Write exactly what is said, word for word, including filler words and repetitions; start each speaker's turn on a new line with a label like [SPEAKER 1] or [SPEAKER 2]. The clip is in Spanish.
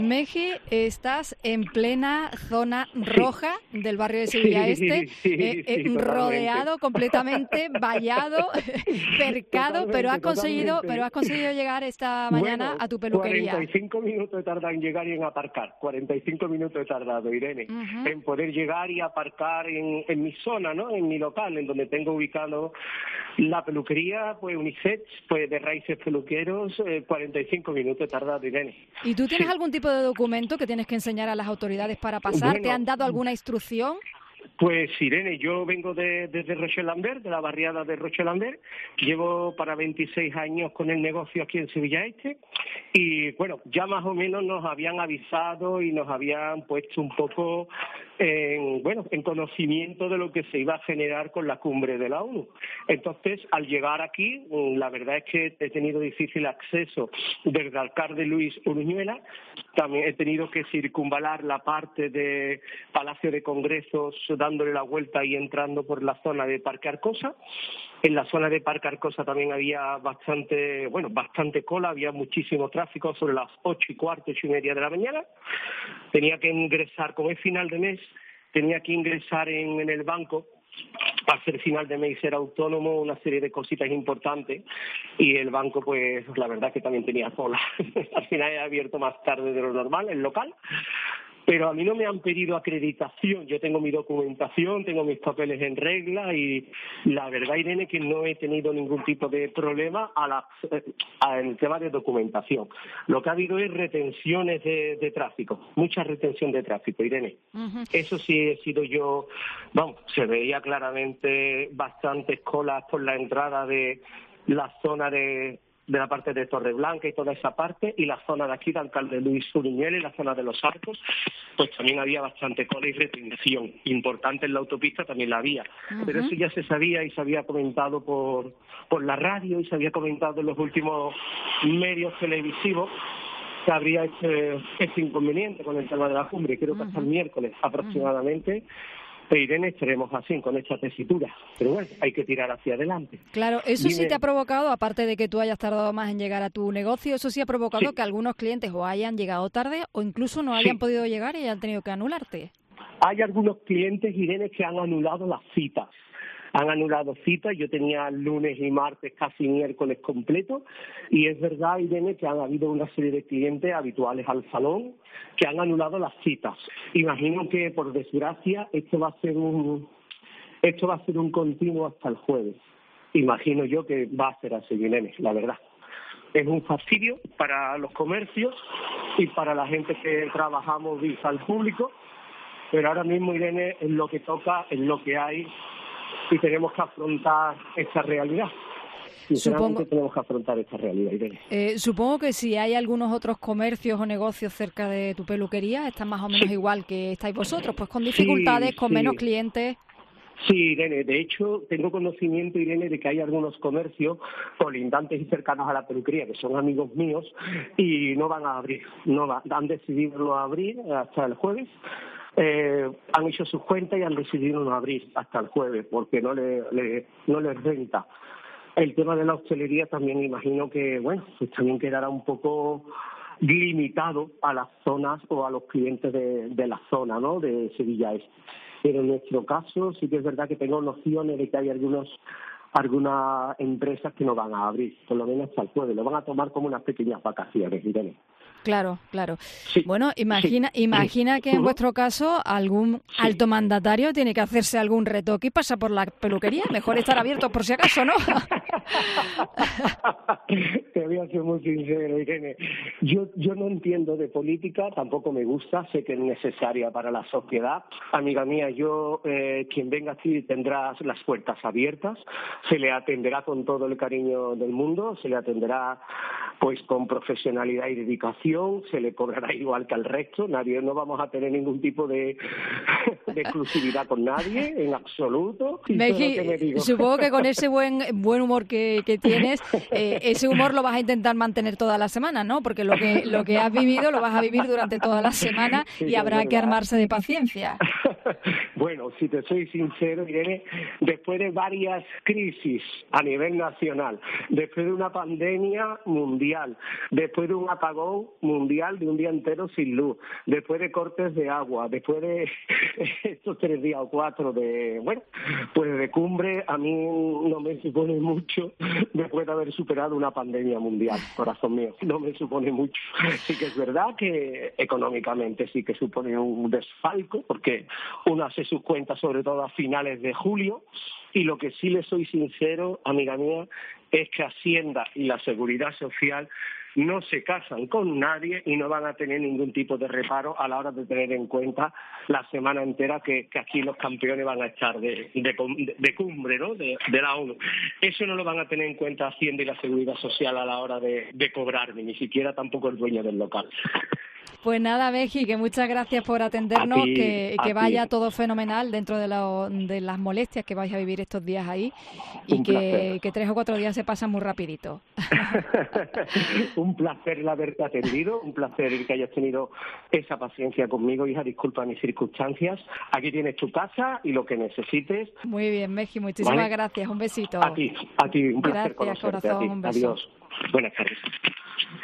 [SPEAKER 1] Meji, estás en plena zona roja del barrio de Sevilla Este,
[SPEAKER 2] sí, sí,
[SPEAKER 1] eh, eh,
[SPEAKER 2] sí,
[SPEAKER 1] rodeado completamente, vallado, cercado, pero has conseguido,
[SPEAKER 2] totalmente.
[SPEAKER 1] pero has conseguido llegar esta mañana
[SPEAKER 2] Bueno,
[SPEAKER 1] a tu peluquería.
[SPEAKER 2] cuarenta y cinco minutos he tardado en llegar y en aparcar. cuarenta y cinco minutos he tardado, Irene,
[SPEAKER 1] Uh-huh.
[SPEAKER 2] en poder llegar y aparcar en, en mi zona, ¿no? En mi local, en donde tengo ubicado la peluquería, pues unisex, pues de Raíces Peluqueros, eh, cuarenta y cinco minutos he tardado, Irene.
[SPEAKER 1] ¿Y tú tienes
[SPEAKER 2] Sí.
[SPEAKER 1] algún tipo de documento que tienes que enseñar a las autoridades para pasar?
[SPEAKER 2] Bueno,
[SPEAKER 1] ¿Te han dado alguna instrucción?
[SPEAKER 2] Pues Irene, yo vengo de, desde Roche-Lambert, de la barriada de Roche-Lambert. Llevo para veintiséis años con el negocio aquí en Sevilla Este y bueno, ya más o menos nos habían avisado y nos habían puesto un poco en, bueno, en conocimiento de lo que se iba a generar con la cumbre de la ONU. Entonces, al llegar aquí, la verdad es que he tenido difícil acceso desde el alcalde Luis Uruñuela. También he tenido que circunvalar la parte de Palacio de Congresos dándole la vuelta y entrando por la zona de Parque Arcosa. En la zona de Parque Arcosa también había bastante, bueno, bastante cola, había muchísimo tráfico sobre las ocho y cuarto, ocho y media de la mañana. Tenía que ingresar, como es final de mes, tenía que ingresar en, en el banco. Al ser final de mes, ser autónomo, una serie de cositas importantes, y el banco, pues la verdad que también tenía cola. Al final he abierto más tarde de lo normal, el local, pero a mí no me han pedido acreditación. Yo tengo mi documentación, tengo mis papeles en regla y la verdad, Irene, que no he tenido ningún tipo de problema a la, a el tema de documentación. Lo que ha habido es retenciones de, de tráfico, mucha retención de tráfico, Irene. Uh-huh. Eso sí he sido yo, vamos, se veía claramente bastantes colas por la entrada de la zona de... de la parte de Torreblanca y toda esa parte, y la zona de aquí de alcalde Luis Uruñuela y la zona de los Arcos, pues también había bastante cola y retención. Importante en la autopista también la había. Uh-huh. Pero eso ya se sabía y se había comentado por, por la radio y se había comentado en los últimos medios televisivos que habría este, este inconveniente con el tema de la cumbre. Creo que uh-huh. hasta el miércoles aproximadamente. Uh-huh. Irene, estaremos así, con esta tesitura. Pero bueno, hay que tirar hacia adelante.
[SPEAKER 1] Claro, eso Dime... sí te ha provocado, aparte de que tú hayas tardado más en llegar a tu negocio, eso sí ha provocado sí. que algunos clientes o hayan llegado tarde o incluso no hayan sí. podido llegar y hayan tenido que anularte.
[SPEAKER 2] Hay algunos clientes, Irene, que han anulado las citas. Han anulado citas, yo tenía lunes y martes, casi miércoles completo, y es verdad, Irene, que han habido una serie de clientes habituales al salón que han anulado las citas. Imagino que, por desgracia, esto va a ser un esto va a ser un continuo hasta el jueves. Imagino yo que va a ser así, Irene, la verdad. Es un fastidio para los comercios y para la gente que trabajamos vista al público, pero ahora mismo, Irene, es lo que toca, es lo que hay, y tenemos que afrontar esta realidad. Sinceramente, supongo, tenemos que afrontar esta realidad, Irene.
[SPEAKER 1] Eh, supongo que si hay algunos otros comercios o negocios cerca de tu peluquería, están más o menos sí. igual que estáis vosotros, pues con dificultades, sí, con sí. menos clientes.
[SPEAKER 2] Sí, Irene, de hecho, tengo conocimiento, Irene, de que hay algunos comercios colindantes y cercanos a la peluquería, que son amigos míos, y no van a abrir, no va, han decidido no abrir hasta el jueves. Eh, han hecho sus cuentas y han decidido no abrir hasta el jueves porque no le, le no les renta. El tema de la hostelería también imagino que, bueno, pues también quedará un poco limitado a las zonas o a los clientes de, de la zona, ¿no?, de Sevilla Este. Pero en nuestro caso sí que es verdad que tengo nociones de que hay algunos algunas empresas que no van a abrir, por lo menos hasta el jueves. Lo van a tomar como unas pequeñas vacaciones, Irene.
[SPEAKER 1] Claro, claro. Sí, bueno, imagina sí, imagina sí. que en uh-huh. vuestro caso algún sí. alto mandatario tiene que hacerse algún retoque y pasa por la peluquería. Mejor estar abierto por si acaso, ¿no?
[SPEAKER 2] Te voy a ser muy sincero, Irene. Yo, yo no entiendo de política, tampoco me gusta, sé que es necesaria para la sociedad. Amiga mía, yo, eh, quien venga aquí tendrá las puertas abiertas, se le atenderá con todo el cariño del mundo, se le atenderá pues con profesionalidad y dedicación, se le cobrará igual que al resto, nadie, no vamos a tener ningún tipo de, de exclusividad con nadie, en absoluto.
[SPEAKER 1] Meji, supongo que con ese buen buen humor que, que tienes, eh, ese humor lo vas a intentar mantener toda la semana, ¿no? Porque lo que lo que has vivido lo vas a vivir durante toda la semana y habrá que armarse de paciencia.
[SPEAKER 2] Bueno, si te soy sincero, Irene, después de varias crisis a nivel nacional, después de una pandemia mundial, después de un apagón mundial de un día entero sin luz, después de cortes de agua, después de estos tres días o cuatro de, bueno, pues de cumbre, a mí no me supone mucho después de haber superado una pandemia mundial, corazón mío, no me supone mucho. Sí que es verdad que económicamente sí que supone un desfalco, porque uno hace sus cuentas sobre todo a finales de julio, y lo que sí le soy sincero, amiga mía, es que Hacienda y la Seguridad Social no se casan con nadie y no van a tener ningún tipo de reparo a la hora de tener en cuenta la semana entera que, que aquí los campeones van a estar de, de, de cumbre, ¿no?, de, de la ONU. Eso no lo van a tener en cuenta Hacienda y la Seguridad Social a la hora de, de cobrarme, ni siquiera tampoco el dueño del local.
[SPEAKER 1] Pues nada, Beji, que muchas gracias por atendernos, ti, que, que vaya todo fenomenal dentro de, lo, de las molestias que vais a vivir estos días ahí y que, que tres o cuatro días se pasan muy rapidito.
[SPEAKER 2] Un placer el haberte atendido, un placer que hayas tenido esa paciencia conmigo, hija, disculpa mis circunstancias. Aquí tienes tu casa y lo que necesites.
[SPEAKER 1] Muy bien, Beji, muchísimas ¿Vale? gracias, un besito.
[SPEAKER 2] A ti, a ti, un placer
[SPEAKER 1] gracias,
[SPEAKER 2] conocerte.
[SPEAKER 1] corazón,
[SPEAKER 2] a ti.
[SPEAKER 1] un beso.
[SPEAKER 2] Adiós. Buenas tardes.